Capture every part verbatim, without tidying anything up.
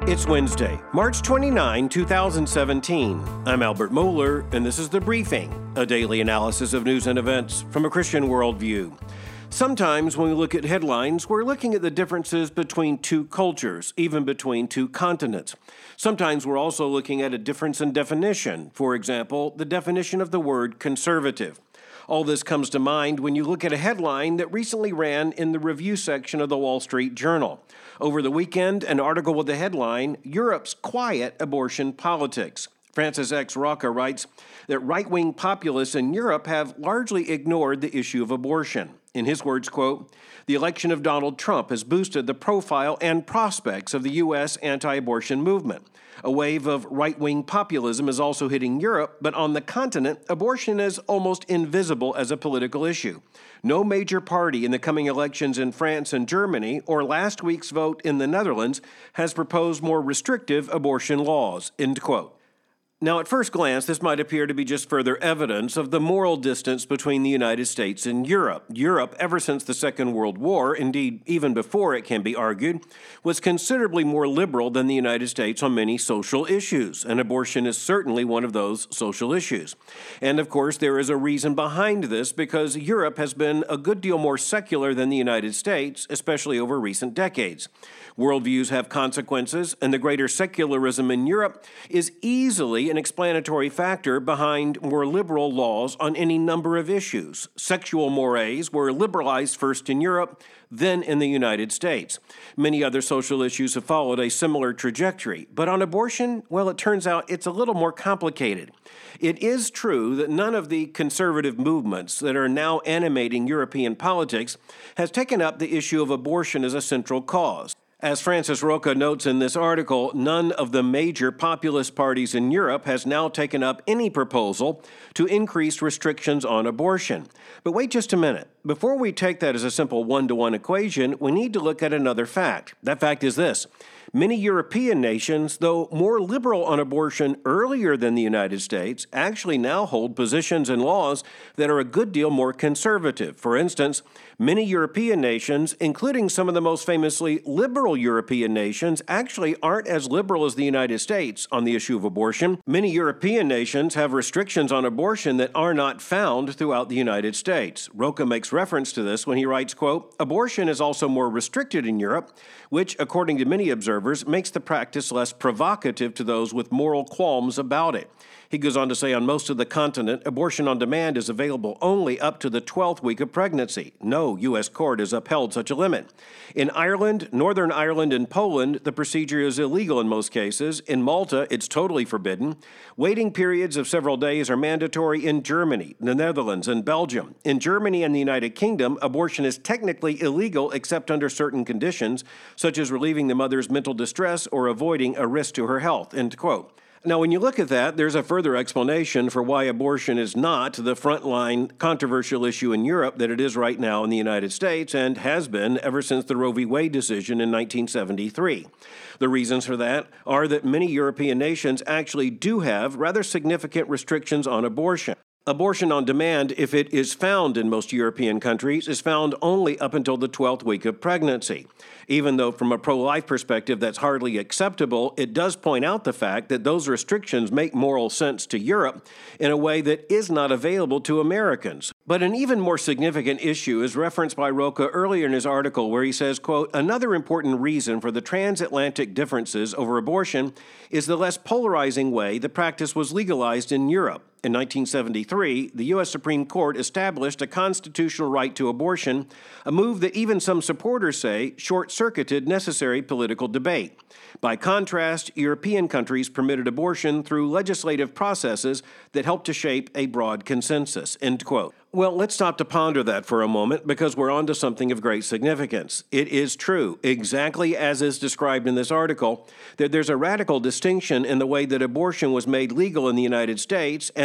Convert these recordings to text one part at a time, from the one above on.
It's Wednesday, March twenty-ninth, two thousand seventeen. I'm Albert Mohler, and this is The Briefing, a daily analysis of news and events from a Christian worldview. Sometimes when we look at headlines, we're looking at the differences between two cultures, even between two continents. Sometimes we're also looking at a difference in definition. For example, the definition of the word conservative. All this comes to mind when you look at a headline that recently ran in the review section of the Wall Street Journal. Over the weekend, an article with the headline, Europe's Quiet Abortion Politics. Francis X. Rocca writes that right-wing populists in Europe have largely ignored the issue of abortion. In his words, quote, the election of Donald Trump has boosted the profile and prospects of the U S anti-abortion movement. A wave of right-wing populism is also hitting Europe, but on the continent, abortion is almost invisible as a political issue. No major party in the coming elections in France and Germany, or last week's vote in the Netherlands, has proposed more restrictive abortion laws, end quote. Now, at first glance, this might appear to be just further evidence of the moral distance between the United States and Europe. Europe, ever since the Second World War, indeed even before it can be argued, was considerably more liberal than the United States on many social issues, and abortion is certainly one of those social issues. And of course, there is a reason behind this because Europe has been a good deal more secular than the United States, especially over recent decades. Worldviews have consequences, and the greater secularism in Europe is easily an explanatory factor behind more liberal laws on any number of issues. Sexual mores were liberalized first in Europe, then in the United States. Many other social issues have followed a similar trajectory. But on abortion, well, it turns out it's a little more complicated. It is true that none of the conservative movements that are now animating European politics has taken up the issue of abortion as a central cause. As Francis Rocca notes in this article, none of the major populist parties in Europe has now taken up any proposal to increase restrictions on abortion. But wait just a minute. Before we take that as a simple one-to-one equation, we need to look at another fact. That fact is this. Many European nations, though more liberal on abortion earlier than the United States, actually now hold positions and laws that are a good deal more conservative. For instance, many European nations, including some of the most famously liberal European nations, actually aren't as liberal as the United States on the issue of abortion. Many European nations have restrictions on abortion that are not found throughout the United States. Rocca makes reference to this when he writes, quote, abortion is also more restricted in Europe, which, according to many observers, makes the practice less provocative to those with moral qualms about it. He goes on to say on most of the continent, abortion on demand is available only up to the twelfth week of pregnancy. No U S court has upheld such a limit. In Ireland, Northern Ireland, and Poland, the procedure is illegal in most cases. In Malta, it's totally forbidden. Waiting periods of several days are mandatory in Germany, the Netherlands, and Belgium. In Germany and the United Kingdom, abortion is technically illegal except under certain conditions, such as relieving the mother's mental distress or avoiding a risk to her health, end quote. Now, when you look at that, there's a further explanation for why abortion is not the frontline controversial issue in Europe that it is right now in the United States and has been ever since the Roe v. Wade decision in nineteen seventy-three. The reasons for that are that many European nations actually do have rather significant restrictions on abortion. Abortion on demand, if it is found in most European countries, is found only up until the twelfth week of pregnancy. Even though from a pro-life perspective that's hardly acceptable, it does point out the fact that those restrictions make moral sense to Europe in a way that is not available to Americans. But an even more significant issue is referenced by Rocca earlier in his article where he says, quote, another important reason for the transatlantic differences over abortion is the less polarizing way the practice was legalized in Europe. In nineteen seventy-three, the U S Supreme Court established a constitutional right to abortion, a move that even some supporters say short-circuited necessary political debate. By contrast, European countries permitted abortion through legislative processes that helped to shape a broad consensus, end quote. Well, let's stop to ponder that for a moment because we're on to something of great significance. It is true, exactly as is described in this article, that there's a radical distinction in the way that abortion was made legal in the United States and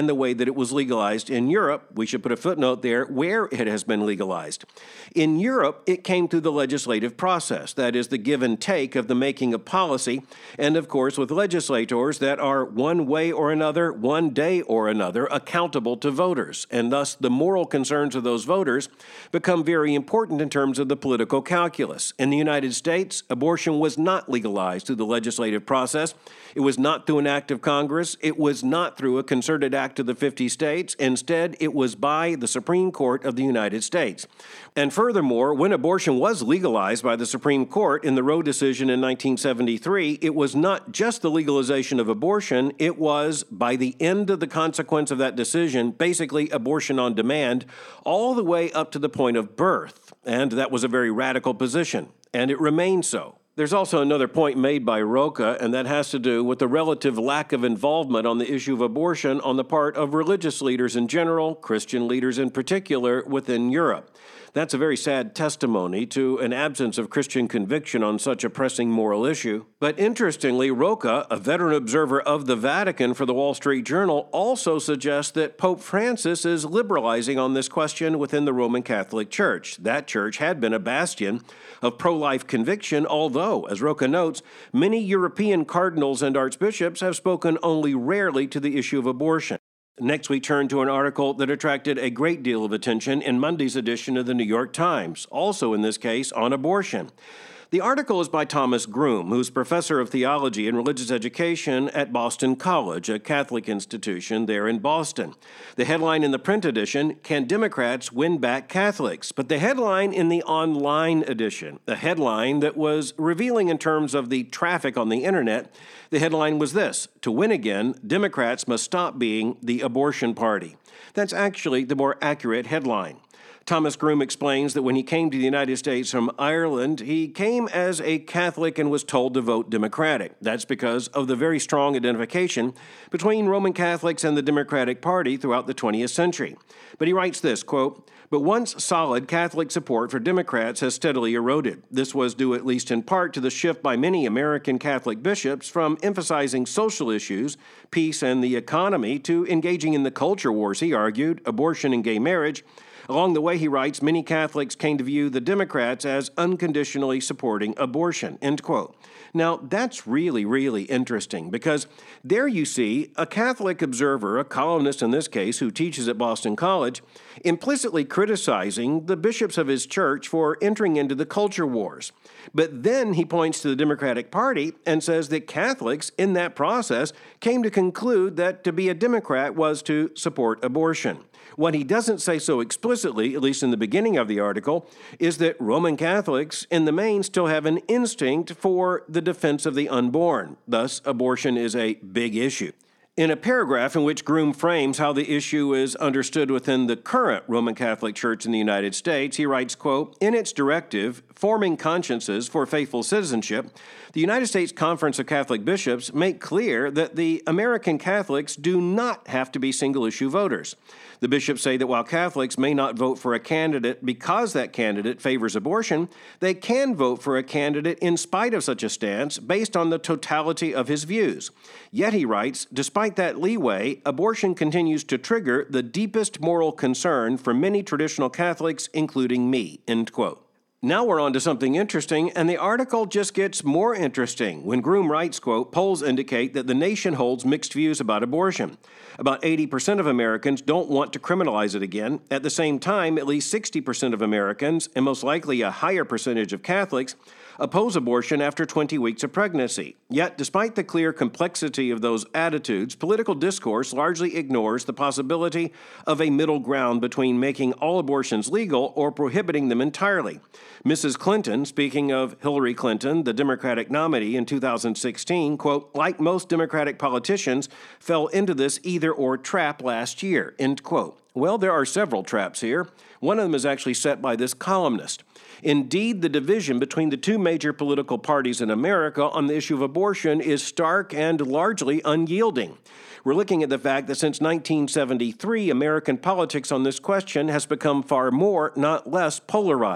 and the way that it was legalized in Europe. We should put a footnote there where it has been legalized. In Europe, it came through the legislative process, that is, the give and take of the making of policy, and of course with legislators that are one way or another, one day or another, accountable to voters, and thus the moral concerns of those voters become very important in terms of the political calculus. In the United States, abortion was not legalized through the legislative process. It was not through an act of Congress. It was not through a concerted act of the fifty states. Instead, it was by the Supreme Court of the United States. And furthermore, when abortion was legalized by the Supreme Court in the Roe decision in nineteen seventy-three, it was not just the legalization of abortion. It was, by the end of the consequence of that decision, basically abortion on demand, all the way up to the point of birth. And that was a very radical position, and it remains so. There's also another point made by Rocha, and that has to do with the relative lack of involvement on the issue of abortion on the part of religious leaders in general, Christian leaders in particular, within Europe. That's a very sad testimony to an absence of Christian conviction on such a pressing moral issue. But interestingly, Rocha, a veteran observer of the Vatican for the Wall Street Journal, also suggests that Pope Francis is liberalizing on this question within the Roman Catholic Church. That church had been a bastion of pro-life conviction, although, as Rocha notes, many European cardinals and archbishops have spoken only rarely to the issue of abortion. Next, we turn to an article that attracted a great deal of attention in Monday's edition of the New York Times, also in this case on abortion. The article is by Thomas Groome, who's professor of theology and religious education at Boston College, a Catholic institution there in Boston. The headline in the print edition, "Can Democrats Win Back Catholics?" But the headline in the online edition, a headline that was revealing in terms of the traffic on the internet, the headline was this: "To win again, Democrats must stop being the abortion party." That's actually the more accurate headline. Thomas Groome explains that when he came to the United States from Ireland, he came as a Catholic and was told to vote Democratic. That's because of the very strong identification between Roman Catholics and the Democratic Party throughout the twentieth century. But he writes this, quote, "But once solid Catholic support for Democrats has steadily eroded. This was due at least in part to the shift by many American Catholic bishops from emphasizing social issues, peace and the economy, to engaging in the culture wars," he argued, abortion and gay marriage. Along the way, he writes, many Catholics came to view the Democrats as unconditionally supporting abortion, end quote. Now, that's really, really interesting because there you see a Catholic observer, a columnist in this case, who teaches at Boston College, implicitly criticizing the bishops of his church for entering into the culture wars. But then he points to the Democratic Party and says that Catholics in that process came to conclude that to be a Democrat was to support abortion. What he doesn't say so explicitly, at least in the beginning of the article, is that Roman Catholics, in the main, still have an instinct for the defense of the unborn. Thus, abortion is a big issue. In a paragraph in which Groome frames how the issue is understood within the current Roman Catholic Church in the United States, he writes, quote, "In its directive, Forming Consciences for Faithful Citizenship, the United States Conference of Catholic Bishops make clear that the American Catholics do not have to be single-issue voters. The bishops say that while Catholics may not vote for a candidate because that candidate favors abortion, they can vote for a candidate in spite of such a stance based on the totality of his views. Yet," he writes, "despite that leeway, abortion continues to trigger the deepest moral concern for many traditional Catholics, including me," end quote. Now we're on to something interesting, and the article just gets more interesting. When Groome writes, quote, "Polls indicate that the nation holds mixed views about abortion. About eighty percent of Americans don't want to criminalize it again. At the same time, at least sixty percent of Americans, and most likely a higher percentage of Catholics, oppose abortion after twenty weeks of pregnancy. Yet, despite the clear complexity of those attitudes, political discourse largely ignores the possibility of a middle ground between making all abortions legal or prohibiting them entirely. Missus Clinton, speaking of Hillary Clinton, the Democratic nominee in two thousand sixteen, quote, "like most Democratic politicians, fell into this either-or trap last year," end quote. Well, there are several traps here. One of them is actually set by this columnist. Indeed, the division between the two major political parties in America on the issue of abortion is stark and largely unyielding. We're looking at the fact that since nineteen seventy-three, American politics on this question has become far more, not less, polarized.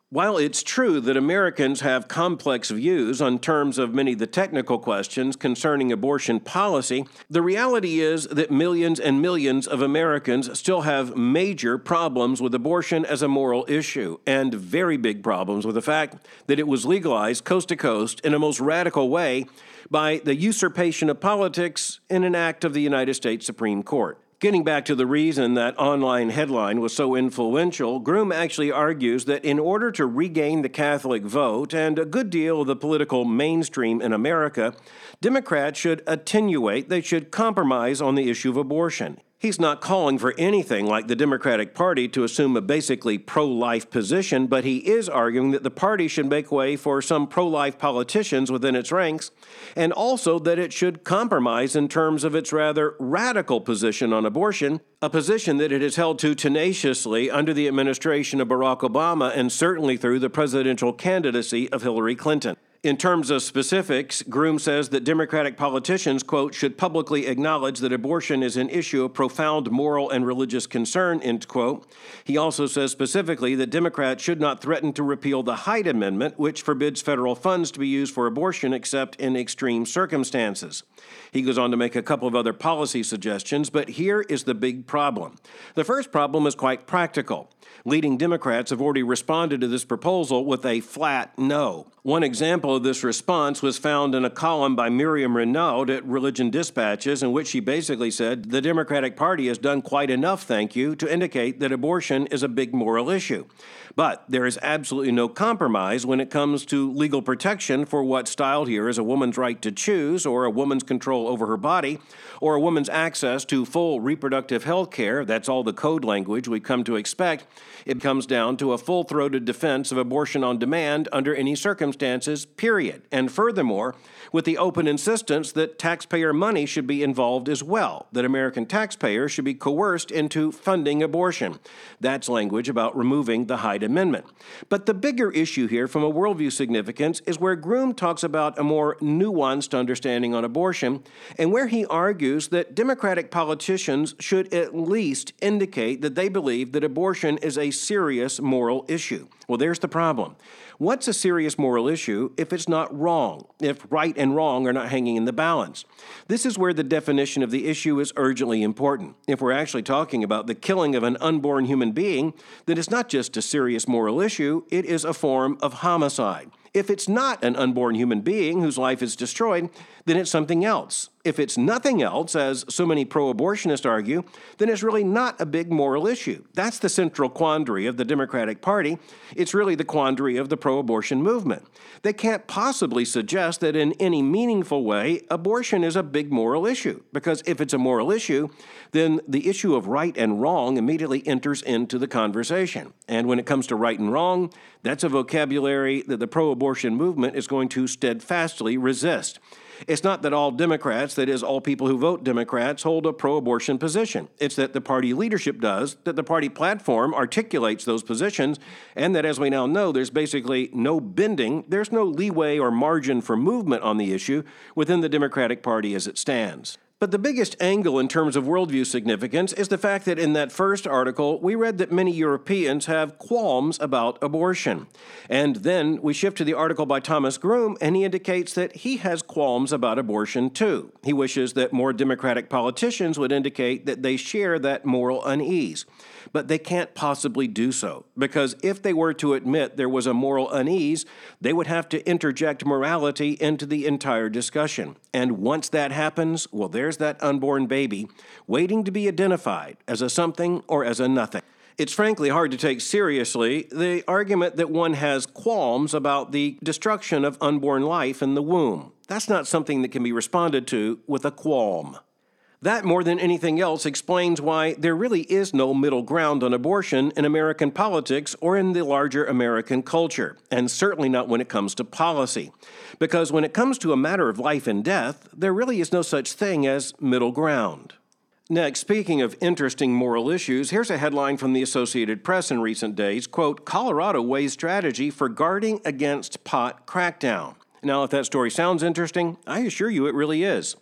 While it's true that Americans have complex views on terms of many of the technical questions concerning abortion policy, the reality is that millions and millions of Americans still have major problems with abortion as a moral issue, and very big problems with the fact that it was legalized coast to coast in a most radical way by the usurpation of politics in an act of the United States Supreme Court. Getting back to the reason that online headline was so influential, Groom actually argues that in order to regain the Catholic vote and a good deal of the political mainstream in America, Democrats should attenuate, they should compromise on the issue of abortion. He's not calling for anything like the Democratic Party to assume a basically pro-life position, but he is arguing that the party should make way for some pro-life politicians within its ranks, and also that it should compromise in terms of its rather radical position on abortion, a position that it has held to tenaciously under the administration of Barack Obama and certainly through the presidential candidacy of Hillary Clinton. In terms of specifics, Groom says that Democratic politicians, quote, should publicly acknowledge that abortion is an issue of profound moral and religious concern, end quote. He also says specifically that Democrats should not threaten to repeal the Hyde Amendment, which forbids federal funds to be used for abortion except in extreme circumstances. He goes on to make a couple of other policy suggestions, but here is the big problem. The first problem is quite practical. Leading Democrats have already responded to this proposal with a flat no. One example of this response was found in a column by Miriam Renaud at Religion Dispatches, in which she basically said, the Democratic Party has done quite enough, thank you, to indicate that abortion is a big moral issue. But there is absolutely no compromise when it comes to legal protection for what's styled here as a woman's right to choose, or a woman's control over her body, or a woman's access to full reproductive health care. That's all the code language we've come to expect. It comes down to a full-throated defense of abortion on demand under any circumstances, period. And furthermore, with the open insistence that taxpayer money should be involved as well, that American taxpayers should be coerced into funding abortion. That's language about removing the Hyde Amendment. But the bigger issue here from a worldview significance is where Groom talks about a more nuanced understanding on abortion, and where he argues that Democratic politicians should at least indicate that they believe that abortion is a serious moral issue. Well, there's the problem. What's a serious moral issue if it's not wrong, if right and wrong are not hanging in the balance? This is where the definition of the issue is urgently important. If we're actually talking about the killing of an unborn human being, then it's not just a serious moral issue, it is a form of homicide. If it's not an unborn human being whose life is destroyed, then it's something else. If it's nothing else, as so many pro-abortionists argue, then it's really not a big moral issue. That's the central quandary of the Democratic Party. It's really the quandary of the pro-abortion movement. They can't possibly suggest that in any meaningful way, abortion is a big moral issue, because if it's a moral issue, then the issue of right and wrong immediately enters into the conversation. And when it comes to right and wrong, that's a vocabulary that the pro-abortion movement is going to steadfastly resist. It's not that all Democrats, that is, all people who vote Democrats, hold a pro-abortion position. It's that the party leadership does, that the party platform articulates those positions, and that, as we now know, there's basically no bending, there's no leeway or margin for movement on the issue within the Democratic Party as it stands. But the biggest angle in terms of worldview significance is the fact that in that first article, we read that many Europeans have qualms about abortion. And then we shift to the article by Thomas Groom, and he indicates that he has qualms about abortion too. He wishes that more Democratic politicians would indicate that they share that moral unease. But they can't possibly do so, because if they were to admit there was a moral unease, they would have to interject morality into the entire discussion. And once that happens, well, there's that unborn baby waiting to be identified as a something or as a nothing. It's frankly hard to take seriously the argument that one has qualms about the destruction of unborn life in the womb. That's not something that can be responded to with a qualm. That, more than anything else, explains why there really is no middle ground on abortion in American politics or in the larger American culture, and certainly not when it comes to policy. Because when it comes to a matter of life and death, there really is no such thing as middle ground. Next, speaking of interesting moral issues, here's a headline from the Associated Press in recent days, quote, Colorado weighs strategy for guarding against pot crackdown. Now, if that story sounds interesting, I assure you it really is.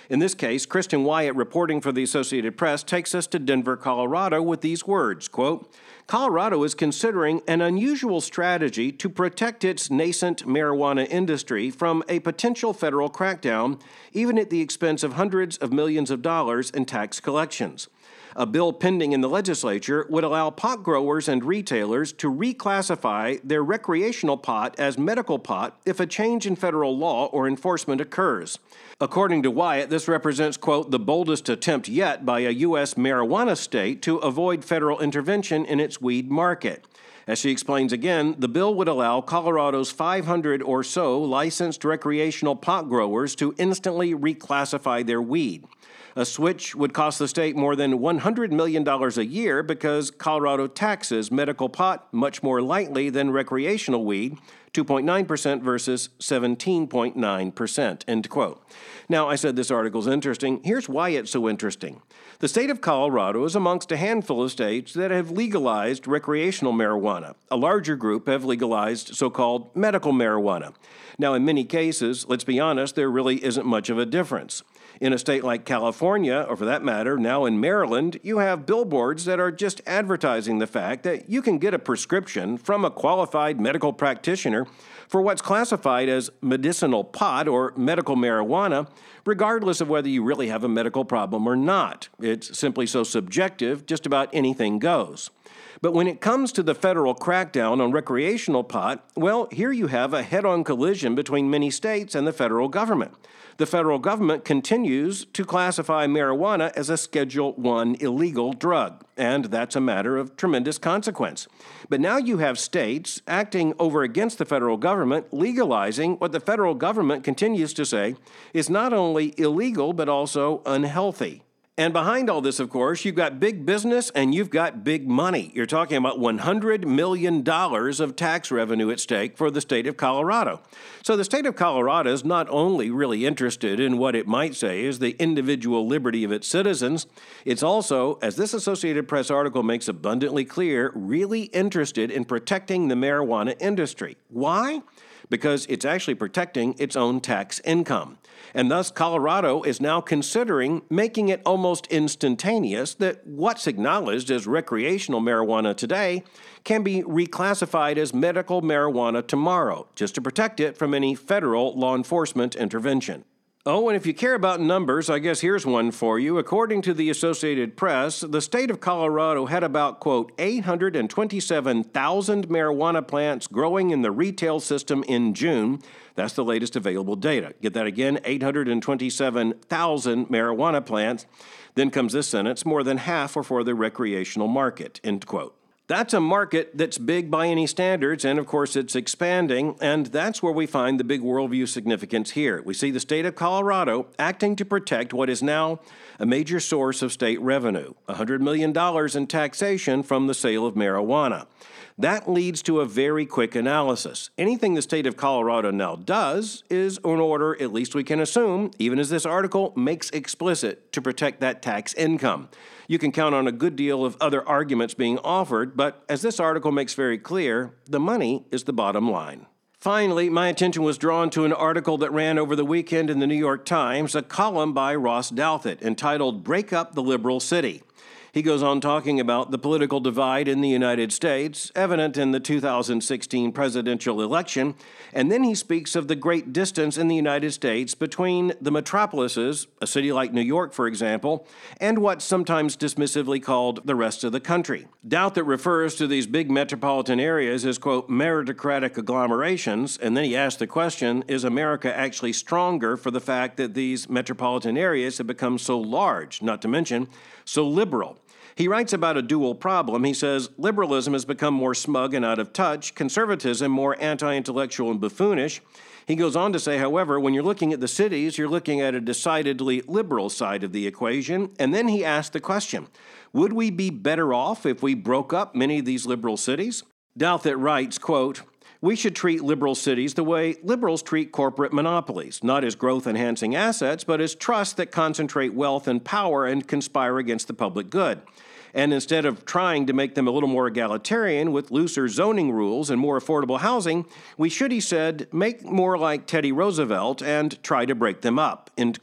In this case, Kristen Wyatt, reporting for the Associated Press, takes us to Denver, Colorado with these words, quote, Colorado is considering an unusual strategy to protect its nascent marijuana industry from a potential federal crackdown, even at the expense of hundreds of millions of dollars in tax collections. A bill pending in the legislature would allow pot growers and retailers to reclassify their recreational pot as medical pot if a change in federal law or enforcement occurs. According to Wyatt, this represents, quote, the boldest attempt yet by a U S marijuana state to avoid federal intervention in its weed market. As she explains again, the bill would allow Colorado's five hundred or so licensed recreational pot growers to instantly reclassify their weed. A switch would cost the state more than one hundred million dollars a year because Colorado taxes medical pot much more lightly than recreational weed, two point nine percent versus seventeen point nine percent, end quote. Now, I said this article's interesting. Here's why it's so interesting. The state of Colorado is amongst a handful of states that have legalized recreational marijuana. A larger group have legalized so-called medical marijuana. Now, in many cases, let's be honest, there really isn't much of a difference. In a state like California, or for that matter, now in Maryland, you have billboards that are just advertising the fact that you can get a prescription from a qualified medical practitioner for what's classified as medicinal pot or medical marijuana, regardless of whether you really have a medical problem or not. It's simply so subjective, just about anything goes. But when it comes to the federal crackdown on recreational pot, well, here you have a head-on collision between many states and the federal government. The federal government continues to classify marijuana as a Schedule one illegal drug, and that's a matter of tremendous consequence. But now you have states acting over against the federal government, legalizing what the federal government continues to say is not only illegal but also unhealthy. And behind all this, of course, you've got big business and you've got big money. You're talking about one hundred million dollars of tax revenue at stake for the state of Colorado. So the state of Colorado is not only really interested in what it might say is the individual liberty of its citizens, it's also, as this Associated Press article makes abundantly clear, really interested in protecting the marijuana industry. Why? Because it's actually protecting its own tax income. And thus, Colorado is now considering making it almost instantaneous that what's acknowledged as recreational marijuana today can be reclassified as medical marijuana tomorrow, just to protect it from any federal law enforcement intervention. Oh, and if you care about numbers, I guess here's one for you. According to the Associated Press, the state of Colorado had about, quote, eight hundred twenty-seven thousand marijuana plants growing in the retail system in June. That's the latest available data. Get that again, eight hundred twenty-seven thousand marijuana plants. Then comes this sentence, more than half are for the recreational market, end quote. That's a market that's big by any standards, and of course it's expanding, and that's where we find the big worldview significance here. We see the state of Colorado acting to protect what is now a major source of state revenue, one hundred million dollars in taxation from the sale of marijuana. That leads to a very quick analysis. Anything the state of Colorado now does is in order, at least we can assume, even as this article makes explicit, to protect that tax income. You can count on a good deal of other arguments being offered, but as this article makes very clear, the money is the bottom line. Finally, my attention was drawn to an article that ran over the weekend in the New York Times, a column by Ross Douthat entitled "Break Up the Liberal City." He goes on talking about the political divide in the United States, evident in the two thousand sixteen presidential election, and then he speaks of the great distance in the United States between the metropolises, a city like New York, for example, and what's sometimes dismissively called the rest of the country. Douthat refers to these big metropolitan areas as, quote, meritocratic agglomerations, and then he asks the question, is America actually stronger for the fact that these metropolitan areas have become so large, not to mention so liberal? He writes about a dual problem. He says, liberalism has become more smug and out of touch, conservatism more anti-intellectual and buffoonish. He goes on to say, however, when you're looking at the cities, you're looking at a decidedly liberal side of the equation. And then he asked the question, would we be better off if we broke up many of these liberal cities? Douthat writes, quote, we should treat liberal cities the way liberals treat corporate monopolies, not as growth-enhancing assets, but as trusts that concentrate wealth and power and conspire against the public good. And instead of trying to make them a little more egalitarian with looser zoning rules and more affordable housing, we should, he said, make more like Teddy Roosevelt and try to break them up, end quote.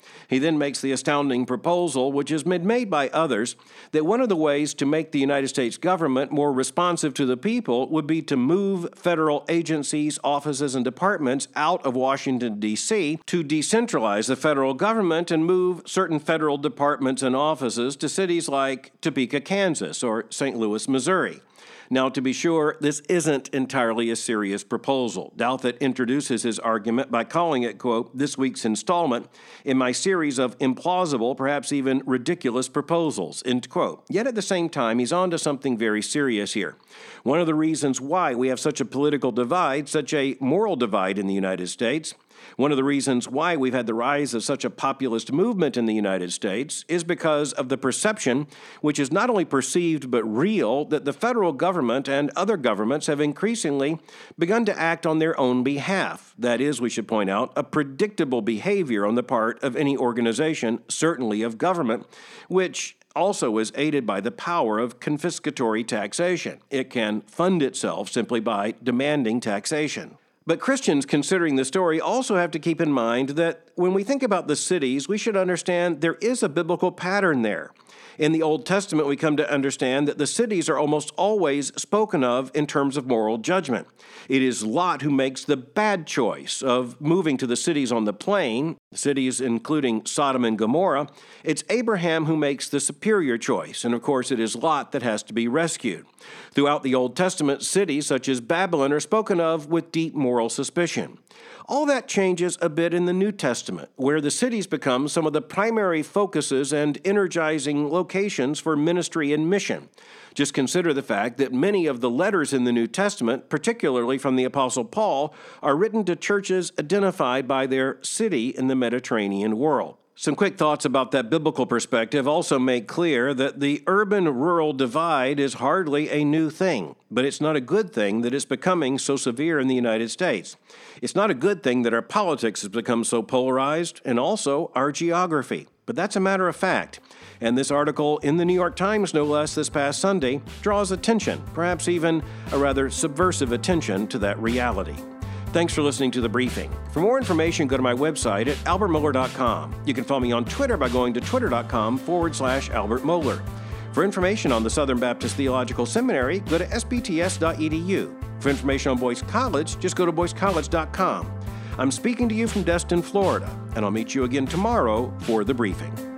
He then makes the astounding proposal, which has been made by others, that one of the ways to make the United States government more responsive to the people would be to move federal agencies, offices, and departments out of Washington, D C to decentralize the federal government and move certain federal departments and offices to cities like Topeka, Kansas, or Saint Louis, Missouri. Now, to be sure, this isn't entirely a serious proposal. Douthit introduces his argument by calling it, quote, this week's installment in my series of implausible, perhaps even ridiculous proposals, end quote. Yet at the same time, he's on to something very serious here. One of the reasons why we have such a political divide, such a moral divide in the United States, one of the reasons why we've had the rise of such a populist movement in the United States is because of the perception, which is not only perceived but real, that the federal government and other governments have increasingly begun to act on their own behalf. That is, we should point out, a predictable behavior on the part of any organization, certainly of government, which also is aided by the power of confiscatory taxation. It can fund itself simply by demanding taxation. But Christians considering the story also have to keep in mind that when we think about the cities, we should understand there is a biblical pattern there. In the Old Testament, we come to understand that the cities are almost always spoken of in terms of moral judgment. It is Lot who makes the bad choice of moving to the cities on the plain, cities including Sodom and Gomorrah. It's Abraham who makes the superior choice, and of course it is Lot that has to be rescued. Throughout the Old Testament, cities such as Babylon are spoken of with deep moral suspicion. All that changes a bit in the New Testament, where the cities become some of the primary focuses and energizing locations for ministry and mission. Just consider the fact that many of the letters in the New Testament, particularly from the Apostle Paul, are written to churches identified by their city in the Mediterranean world. Some quick thoughts about that biblical perspective also make clear that the urban-rural divide is hardly a new thing, but it's not a good thing that it's becoming so severe in the United States. It's not a good thing that our politics has become so polarized, and also our geography. But that's a matter of fact. And this article in the New York Times, no less, this past Sunday, draws attention, perhaps even a rather subversive attention to that reality. Thanks for listening to The Briefing. For more information, go to my website at albert mohler dot com. You can follow me on Twitter by going to twitter.com forward slash Albert Mohler. For information on the Southern Baptist Theological Seminary, go to s b t s dot e d u. For information on Boyce College, just go to boyce college dot com. I'm speaking to you from Destin, Florida, and I'll meet you again tomorrow for The Briefing.